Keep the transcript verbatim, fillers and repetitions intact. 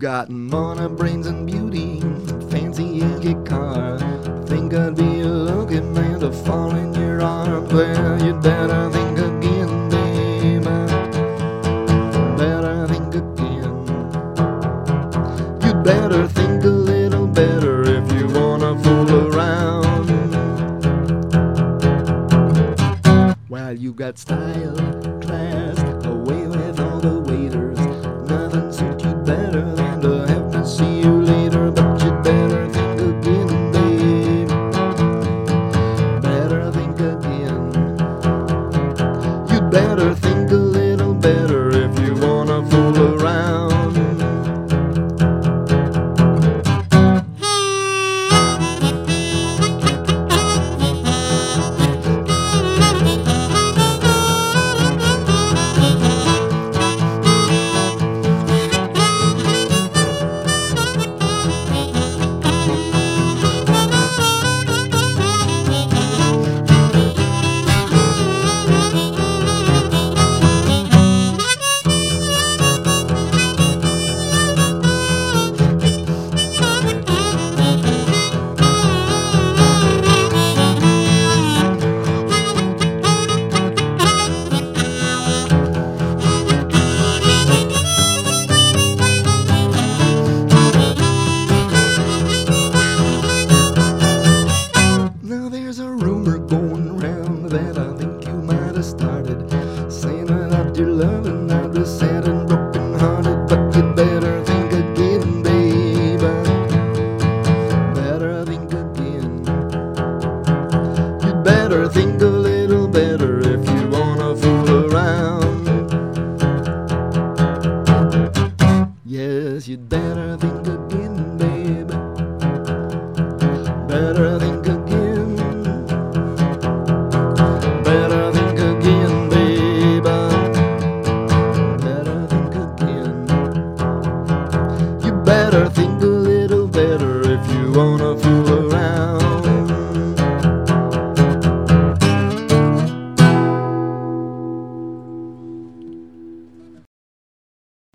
got money, brains, and beauty, fancy Yankee car. Think I'd be a lucky man to fall in your arms? Well, you'd better think again, baby. Better think again. You'd better think a little better if you wanna fool around. While you got style, class, away with all the waiters, nothing suits you better than to have to see you later. But you'd better think again, babe. Better think again. You'd better think a little better if you wanna fool around. There's a rumor going around that I think you might have started, saying that I'd your love and I'd be sad and broken hearted. But you better think again, baby. Better think again. You'd better think a little better if you wanna fool around. Yes, you'd better think again, baby. Better think again. Better think again, baby. Better think again. You better think a little better if you wanna fool around.